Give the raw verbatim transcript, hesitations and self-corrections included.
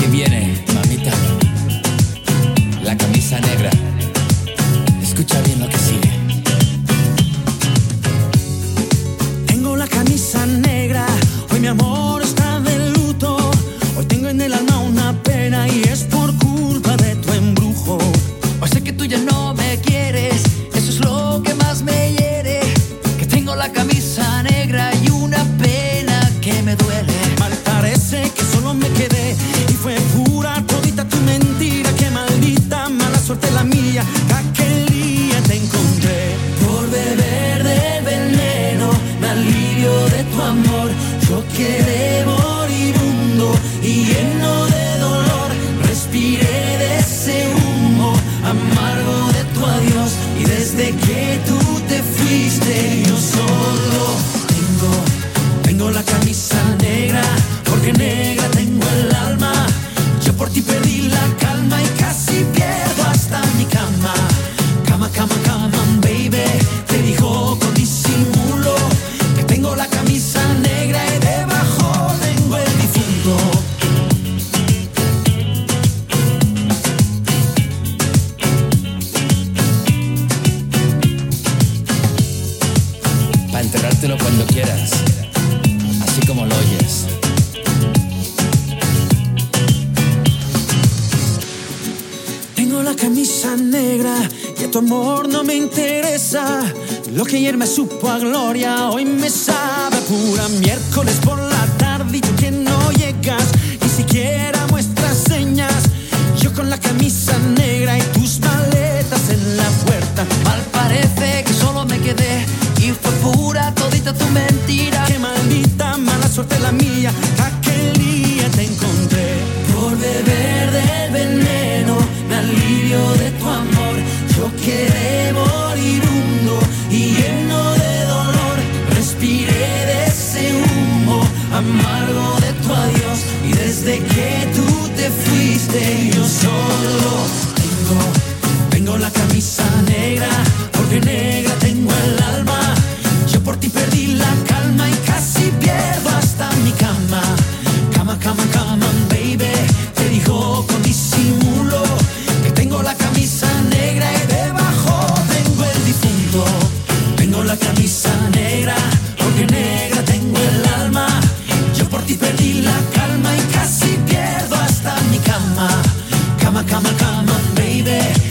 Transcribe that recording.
viene, mamita, la camisa negra. Escucha bien lo que sigue. Tengo la camisa negra, hoy mi amor está de luto. Hoy tengo en el alma una pena y es por culpa de tu embrujo. Hoy sé que tú ya no me quieres, eso es lo que más me hiere. Que tengo la camisa negra y una pena que me duele. Mal parece que solo me quedé y fue pura todita tu mentira. Qué maldita mala suerte la mía, que aquel día te encontré. Por beber del veneno me alivio de tu amor. Yo quedé moribundo y lleno de dolor. Respiré de ese humo amargo de tu adiós. Y desde que tú te fuiste yo solo tengo, tengo la camisa negra, porque negra tengo el alma. Yo por ti perdí la calma y casi pierdo hasta mi cama. Cama, cama, cama, baby, te dijo con disimulo que tengo la camisa negra y debajo tengo el difunto. Pa' enterrártelo cuando quieras, así como lo oyes. Tengo la camisa negra y a tu amor no me interesa. Lo que ayer me supo a gloria, hoy me sabe a pura. Miércoles por la tarde y tú que no llegas, ni siquiera muestras señas. Yo con la camisa negra y tus maletas en la puerta. Mal parece que solo me quedé y fue pura todita tu mentira. Qué maldita mala suerte la mía, que aquel día te encontré. Por beber del veneno me alivio de tu amor. Yo quedé moribundo y lleno de dolor. Respiré de ese humo amargo de tu adiós. Y desde que tú te fuiste yo solo tengo, tengo la camisa negra, porque negra tengo el alma. Yo por ti perdí la calma y casi pierdo hasta mi cama. Cama, cama, cama, baby, te dijo con disimulo que tengo la camisa negra y debajo tengo el difunto. Tengo la camisa negra, porque negra tengo el alma. Yo por ti perdí la calma y casi pierdo hasta mi cama. Cama, cama, cama, baby,